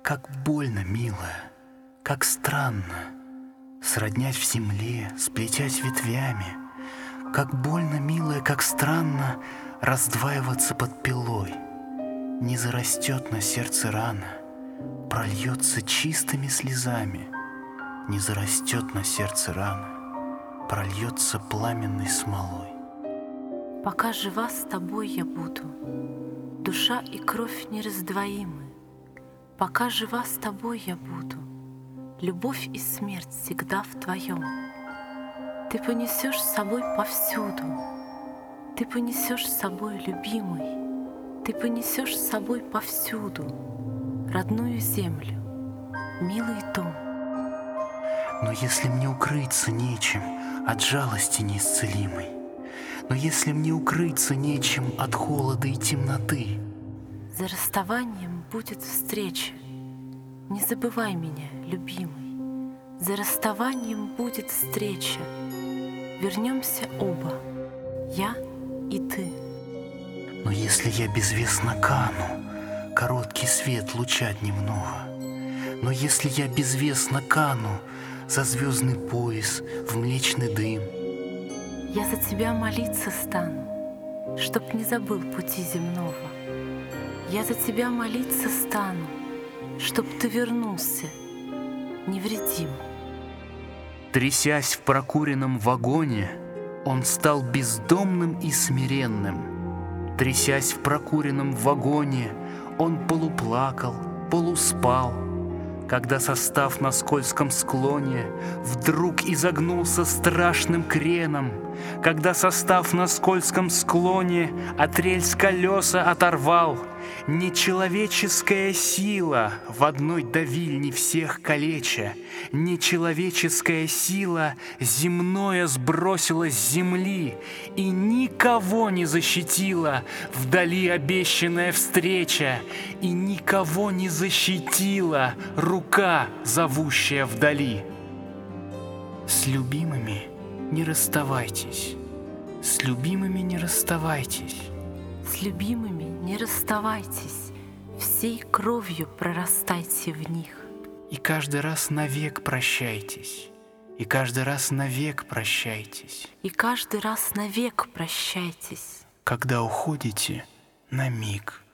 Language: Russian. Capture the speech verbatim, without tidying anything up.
Как больно, милая, как странно сроднять в земле, сплетясь ветвями. Как больно, милая, как странно раздваиваться под пилой. Не зарастет на сердце рана, прольется чистыми слезами. Не зарастет на сердце рана, прольется пламенной смолой. Пока жива с тобой я буду, душа и кровь нераздвоимы. Пока жива с тобой я буду, любовь и смерть всегда вдвоем. Ты понесешь с собой повсюду, ты понесешь с собой, любимый, ты понесешь с собой повсюду родную землю, милый дом. Но если мне укрыться нечем от жалости неисцелимой, но если мне укрыться нечем от холода и темноты, за расставанием будет встреча, не забывай меня, любимый. За расставанием будет встреча, вернемся оба, я и ты. Но если я безвестно кану, короткий свет луча дневного, но если я безвестно кану за звездный пояс в млечный дым, я за тебя молиться стану, чтоб не забыл пути земного. Я за тебя молиться стану, чтоб ты вернулся невредим. Трясясь в прокуренном вагоне, он стал бездомным и смиренным. Трясясь в прокуренном вагоне, он полуплакал, полуспал, когда состав на скользком склоне вдруг изогнулся страшным креном, когда состав на скользком склоне от рельс колеса оторвал. Нечеловеческая сила в одной давильне всех калеча, нечеловеческая сила земное сбросила с земли и никого не защитила вдали обещанная встреча, и никого не защитила рука, зовущая вдали. С любимыми не расставайтесь, с любимыми не расставайтесь. С любимыми не расставайтесь, всей кровью прорастайте в них. И каждый раз навек прощайтесь, и каждый раз навек прощайтесь. И каждый раз навек прощайтесь, когда уходите на миг.